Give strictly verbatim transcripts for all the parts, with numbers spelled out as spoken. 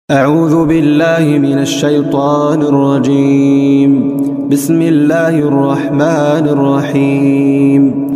أعوذ بالله من الشيطان الرجيم. بسم الله الرحمن الرحيم.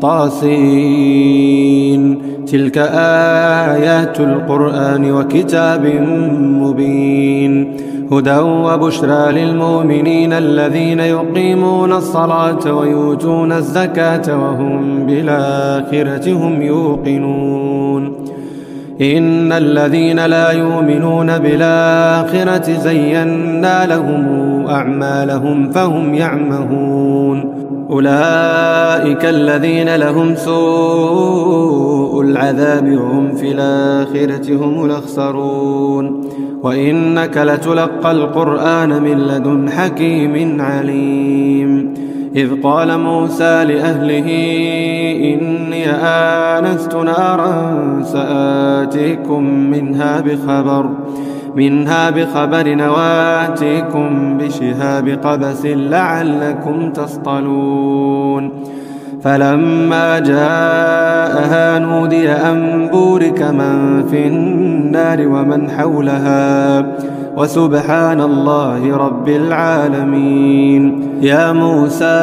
طاسين. تلك آيات القرآن وكتاب مبين، هدى وبشرى للمؤمنين الذين يقيمون الصلاة ويؤتون الزكاة وهم بالآخرة هم يوقنون. إن الذين لا يؤمنون بالآخرة زينا لهم أعمالهم فهم يعمهون. أولئك الذين لهم سوء العذاب وهم في الآخرة هم الأخسرون. وإنك لتلقى القرآن من لدن حكيم عليم. إذ قال موسى لأهله إني آنست نارا سآتيكم منها بخبر منها بخبر وآتيكم بشهاب قبس لعلكم تصطلون. فلما جاءها نودي أن بورك من في النار ومن حولها وسبحان الله رب العالمين. يا موسى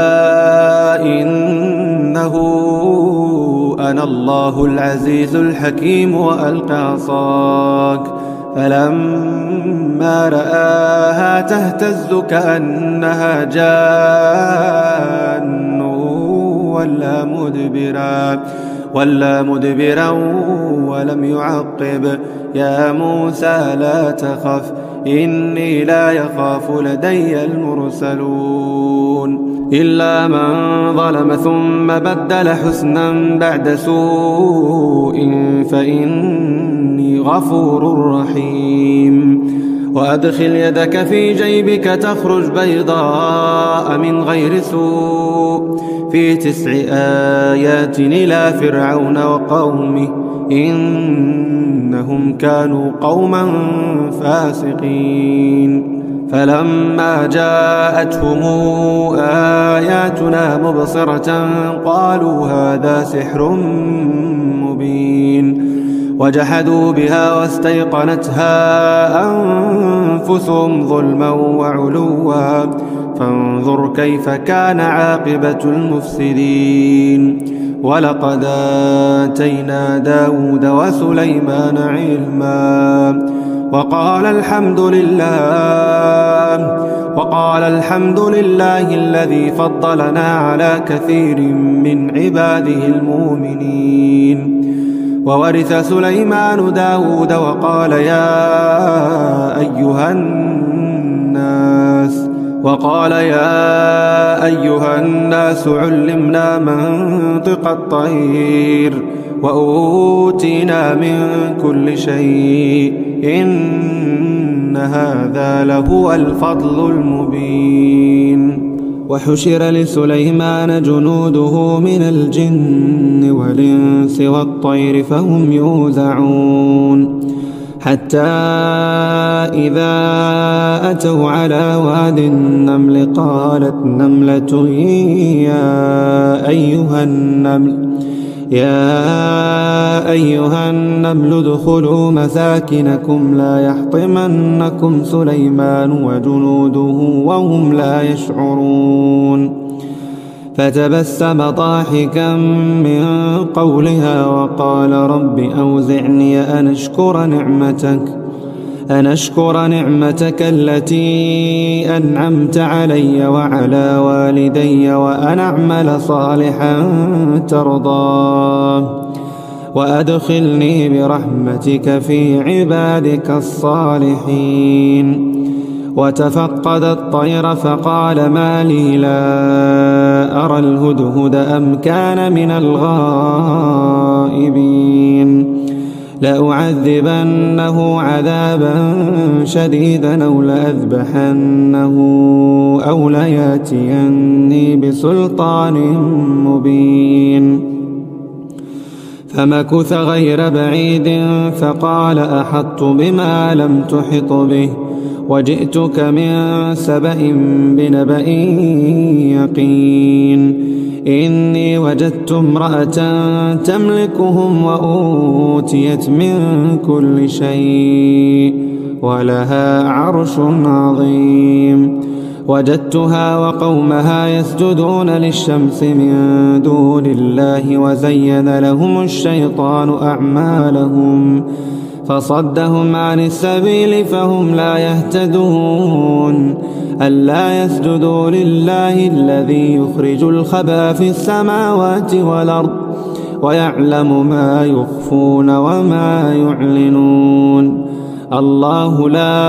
إنه أنا الله العزيز الحكيم وألق عصاك. فلما رآها تهتز كأنها جان ولا مدبرا ولا مدبرا ولم يعقب. يا موسى لا تخف إني لا يخاف لدي المرسلون. إلا من ظلم ثم بدل حسنا بعد سوء فإني غفور رحيم. وأدخل يدك في جيبك تخرج بيضاء من غير سوء في تسع آيات إلى فرعون وقومه إنهم كانوا قوما فاسقين. فلما جاءتهم آياتنا مبصرة قالوا هذا سحر مبين. وجحدوا بها واستيقنتها أنفسهم ظلما وعلوا فانظر كيف كان عاقبة المفسدين. ولقد آتينا داود وسليمان علما وقال الحمد لله وقال الحمد لله الذي فضلنا على كثير من عباده المؤمنين. وورث سليمان داود وقال يا أيها الناس وقال يا أيها الناس علمنا منطق الطير وأوتينا من كل شيء إن هذا لهو الفضل المبين. وحشر لسليمان جنوده من الجن والإنس والطير فهم يوزعون. حتى إذا أتوا على واد النمل قالت نملة يا أيها النمل يا أيها النمل ادخلوا مساكنكم لا يحطمنكم سليمان وجنوده وهم لا يشعرون. فتبسم ضاحكا من قولها وقال رب أوزعني أن أشكر نعمتك أن أشكر نعمتك التي أنعمت علي وعلى والدي وأن أعمل صالحا ترضاه وأدخلني برحمتك في عبادك الصالحين. وتفقد الطير فقال ما لي لا أرى الهدهد أم كان من الغائبين. لأعذبنه عذابا شديدا أو لأذبحنه أو لياتيني بسلطان مبين. فمكث غير بعيد فقال أحطت بما لم تحط به وجئتك من سبأ بنبأ يقين. إني وجدت امرأة تملكهم وأوتيت من كل شيء ولها عرش عظيم. وجدتها وقومها يسجدون للشمس من دون الله وزين لهم الشيطان أعمالهم فصدهم عن السبيل فهم لا يهتدون. ألا يسجدوا لله الذي يخرج الخبا في السماوات والأرض ويعلم ما يخفون وما يعلنون. الله لا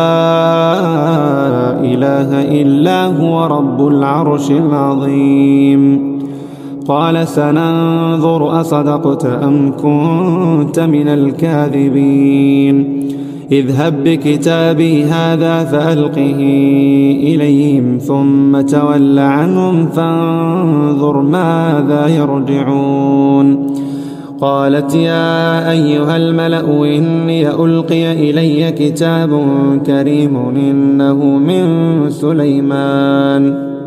إله إلا هو رب العرش العظيم. قال سننظر أصدقت أم كنت من الكاذبين. اذهب بكتابي هذا فألقه إليهم ثم تول عنهم فانظر ماذا يرجعون. قالت يا أيها الملأ إني ألقي إلي كتاب كريم إنه من سليمان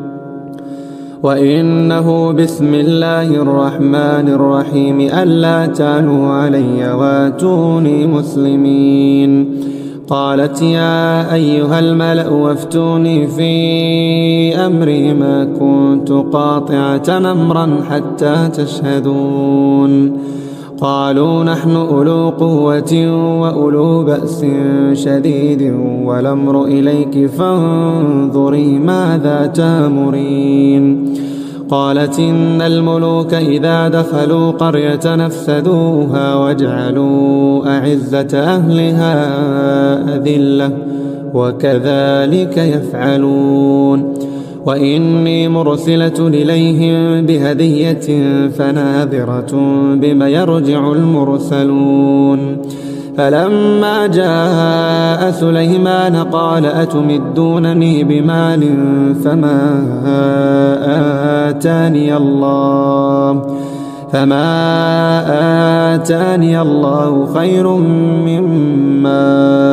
وإنه بسم الله الرحمن الرحيم ألا تعلوا علي واتوني مسلمين. قالت يا أيها الملأ وافتوني في أمري ما كنت قاطعة أمرا حتى تشهدون. قالوا نحن أولو قوة وأولو بأس شديد والأمر إليك فانظري ماذا تأمرين. قالت إن الملوك إذا دخلوا قرية نفسدوها وجعلوا أعزة أهلها أذلة وكذلك يفعلون. وإني مرسلة إليهم بهدية فناذرة بما يرجع المرسلون. فلما جاء سليمان قال أتمدونني بمال فما آتاني الله فما آتاني الله خير مما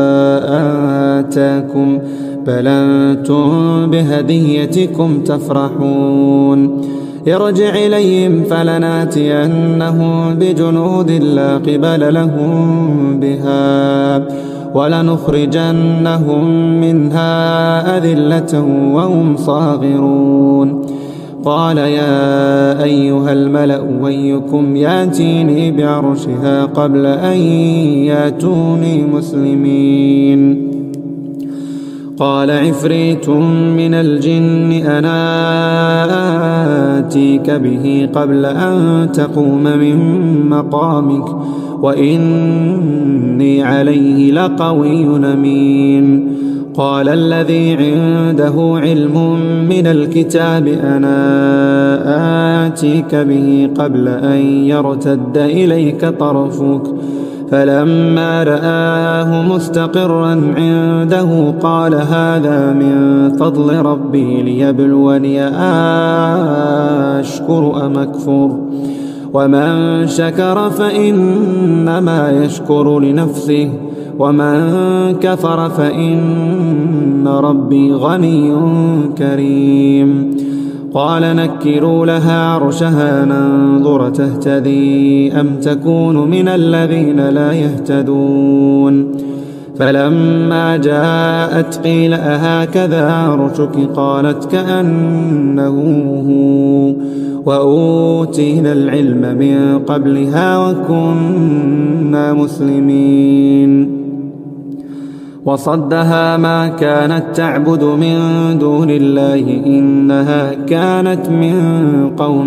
آتاكم بل أنتم بهديتكم تفرحون. ارجع إليهم فلناتينهم بجنود لا قبل لهم بها ولنخرجنهم منها أذلة وهم صاغرون. قال يا أيها الملأ أيكم يأتيني بعرشها قبل أن يأتوني مسلمين. قال عفريت من الجن أنا آتيك به قبل أن تقوم من مقامك وإني عليه لقوي أمين. قال الذي عنده علم من الكتاب أنا آتيك به قبل أن يرتد إليك طرفك فلما رآه مستقرا عنده قال هذا من فضل ربي ليبلوني أشكر أم أكفر ومن شكر فإنما يشكر لنفسه ومن كفر فإن ربي غني كريم. قال نكروا لها عرشها ننظر تهتدي أم تكون من الذين لا يهتدون. فلما جاءت قيل أهكذا عرشك قالت كأنه هو وأوتينا العلم من قبلها وكنا مسلمين. وصدها ما كانت تعبد من دون الله إنها كانت من قوم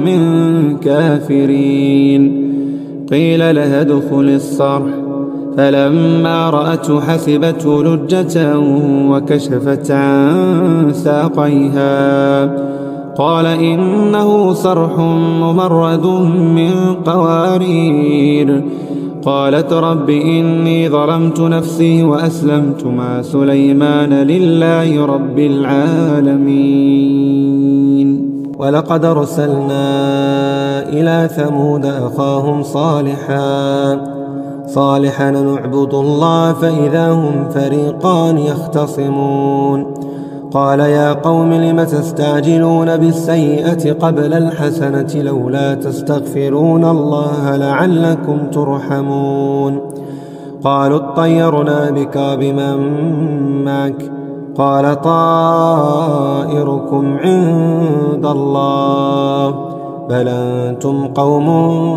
كافرين. قيل لها ادخل الصرح فلما رأته حسبته لجة وكشفت عن ساقيها قال إنه صرح ممرد من قوارير. قالت رب إني ظلمت نفسي وأسلمت مع سليمان لله رب العالمين. ولقد أرسلنا إلى ثمود أخاهم صالحا صالحا نعبد الله فإذا هم فريقان يختصمون. قال يا قوم لم تستعجلون بالسيئة قبل الحسنة لولا تستغفرون الله لعلكم ترحمون. قالوا اطيرنا بك وبمن معك قال طائركم عند الله بل أنتم قوم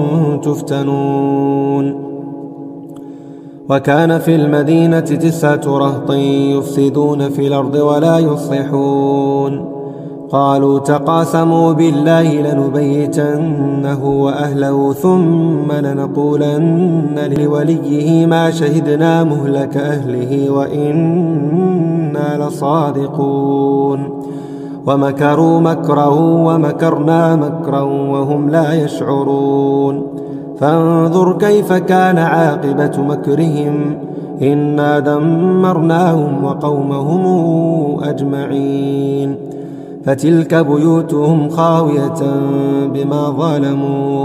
تفتنون. وكان في المدينة تسعة رهط يفسدون في الأرض ولا يصلحون قالوا تقاسموا بالله لنبيتنه وأهله ثم لنقولن لوليه ما شهدنا مهلك أهله وإنا لصادقون. ومكروا مكرا ومكرنا مكرا وهم لا يشعرون فانظر كيف كان عاقبة مكرهم إنا دمرناهم وقومهم أجمعين. فتلك بيوتهم خاوية بما ظلموا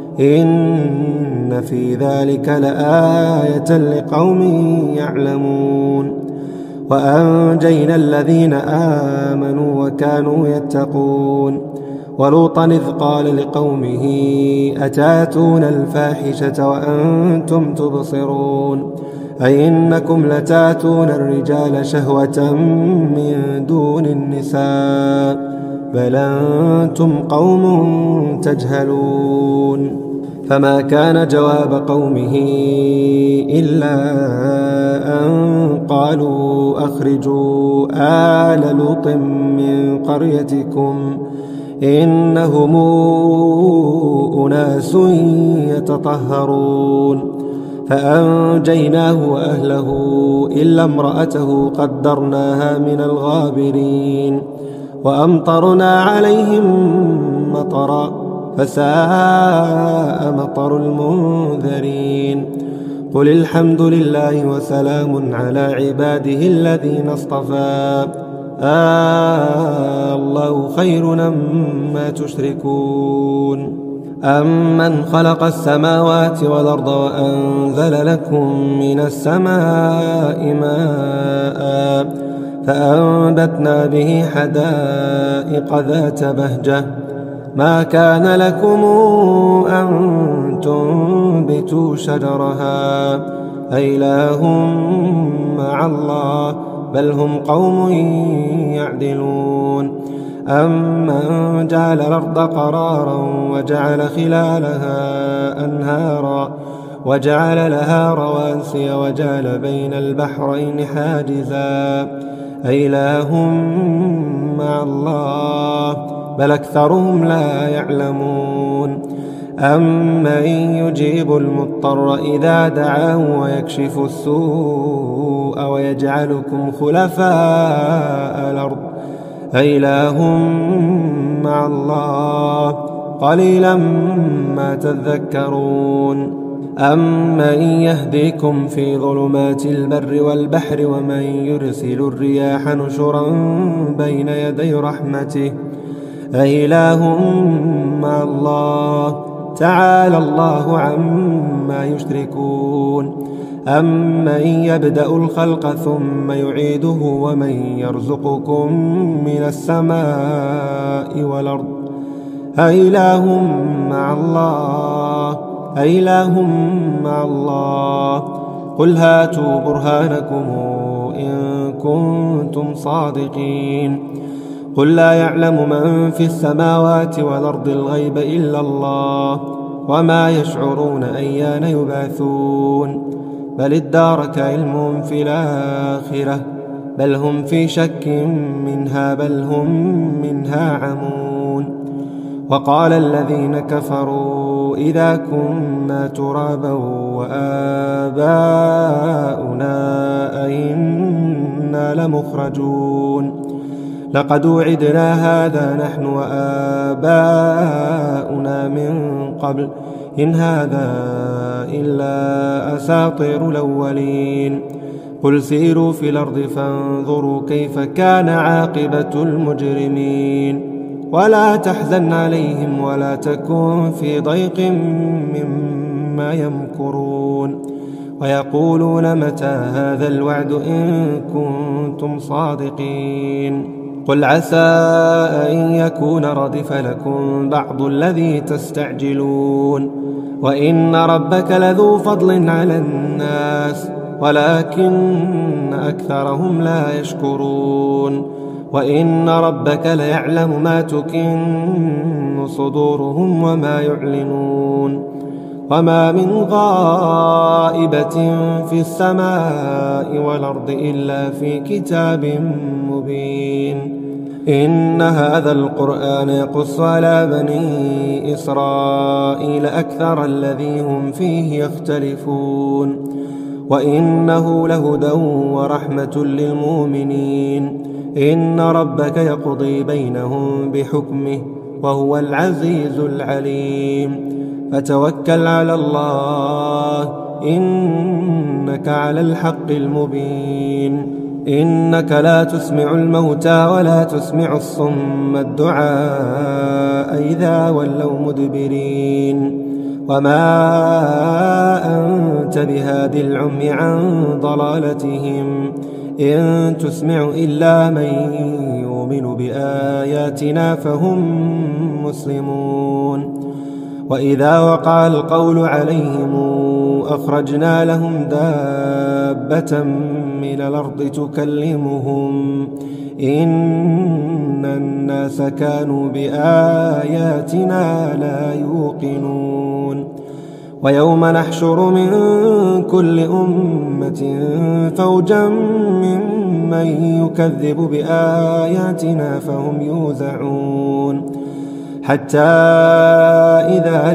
إن في ذلك لآية لقوم يعلمون. وأنجينا الذين آمنوا وكانوا يتقون ولوطا إذ قال لقومه أتاتون الفاحشة وأنتم تبصرون أي إنكم لتاتون الرجال شهوة من دون النساء بل أنتم قوم تجهلون. فما كان جواب قومه إلا أن قالوا أخرجوا آل لوط من قريتكم إنهم أناس يتطهرون. فأنجيناه وأهله إلا امرأته قدرناها من الغابرين وأمطرنا عليهم مطرا فساء مطر المنذرين. قل الحمد لله وسلام على عباده الذين اصطفى آه الله خير أما تشركون. أمن خلق السماوات والأرض وأنزل لكم من السماء ماء فأنبتنا به حدائق ذات بهجة ما كان لكم أن تنبتوا شجرها أإله مع الله بل هم قوم يعدلون. أمن جعل الأرض قرارا وجعل خلالها أنهارا وجعل لها رواسي وجعل بين البحرين حاجزا أإله مع الله بل أكثرهم لا يعلمون. أمن يجيب المضطر إذا دعاه ويكشف السوء ويجعلكم خلفاء الأرض أإله مع الله قليلا ما تذكرون. أمن يهديكم في ظلمات البر والبحر ومن يرسل الرياح نشرا بين يدي رحمته أإله مع الله تعالى الله عما يشركون. أمن يبدأ الخلق ثم يعيده ومن يرزقكم من السماء والأرض أإله مع الله أإله مع الله قل هاتوا برهانكم إن كنتم صادقين. قل لا يعلم من في السماوات والأرض الغيب إلا الله وما يشعرون أيان يبعثون بل ادارك علمهم في الآخرة بل هم في شك منها بل هم منها عمون. وقال الذين كفروا إذا كنا ترابا وآباؤنا أئنا لمخرجون لقد وعدنا هذا نحن وآباؤنا من قبل إن هذا إلا أساطير الأولين. قل سيروا في الأرض فانظروا كيف كان عاقبة المجرمين ولا تحزن عليهم ولا تكن في ضيق مما يمكرون ويقولون متى هذا الوعد إن كنتم صادقين. قل عسى أن يكون ردف لكم بعض الذي تستعجلون وإن ربك لذو فضل على الناس ولكن أكثرهم لا يشكرون وإن ربك ليعلم ما تكن صدورهم وما يعلنون وما من غائبة في السماء والأرض إلا في كتاب مبين إن هذا القرآن يقص على بني إسرائيل أكثر الذي هم فيه يختلفون وإنه لهدى ورحمة للمؤمنين إن ربك يقضي بينهم بحكمه وهو العزيز العليم فتوكل على الله إنك على الحق المبين إنك لا تسمع الموتى ولا تسمع الصم الدعاء إذا ولوا مدبرين وما أنت بهادي العمي عن ضلالتهم إن تسمع إلا من يؤمن بآياتنا فهم مسلمون وإذا وقع القول عليهم أخرجنا لهم دابة من الأرض تكلمهم إن الناس كانوا بآياتنا لا يوقنون ويوم نحشر من كل أمة فوجا ممن يكذب بآياتنا فهم يوزعون حتى إذا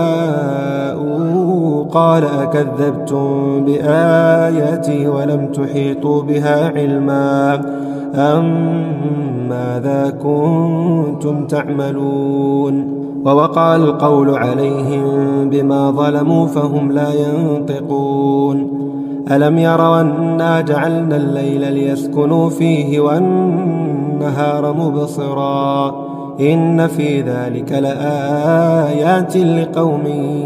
جاءوا قال أكذبتم بآياتي ولم تحيطوا بها علما أم ماذا كنتم تعملون ووقع القول عليهم بما ظلموا فهم لا ينطقون ألم يروا أنا جعلنا الليل ليسكنوا فيه والنهار مبصرا إن في ذلك لآيات لقوم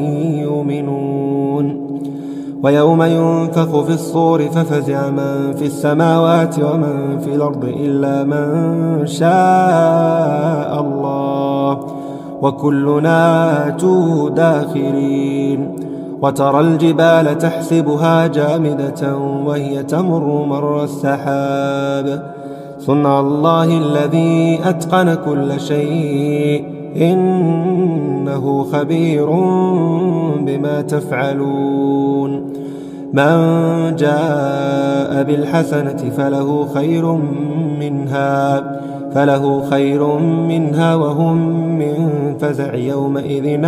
يؤمنون ويوم ينفخ في الصور ففزع من في السماوات ومن في الأرض إلا من شاء الله وكلنا آتوه داخرين وترى الجبال تحسبها جامدة وهي تمر مر السحاب صنع الله الذي أتقن كل شيء إنه خبير بما تفعلون من جاء بالحسنة فله خير منها فله خير منها وهم من فزع يومئذ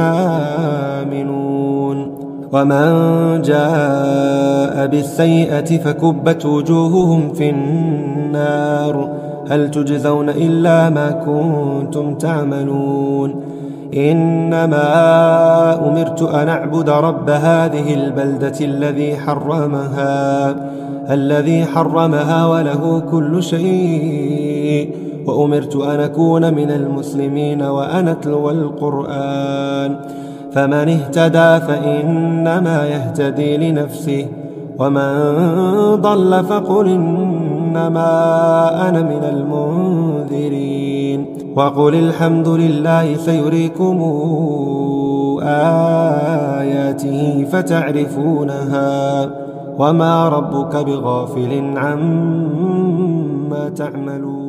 آمنون ومن جاء بالسيئة فكبت وجوههم في النار هل تجزون إلا ما كنتم تعملون إنما أمرت أن أعبد رب هذه البلدة الذي حرمها الذي حرمها وله كل شيء وأمرت أن أكون من المسلمين وأن أتلو القرآن فمن اهتدى فإنما يهتدي لنفسه ومن ضل فقل إنما أنا من المنذرين وقل الحمد لله سيريكم آياته فتعرفونها وما ربك بغافل عما تعملون.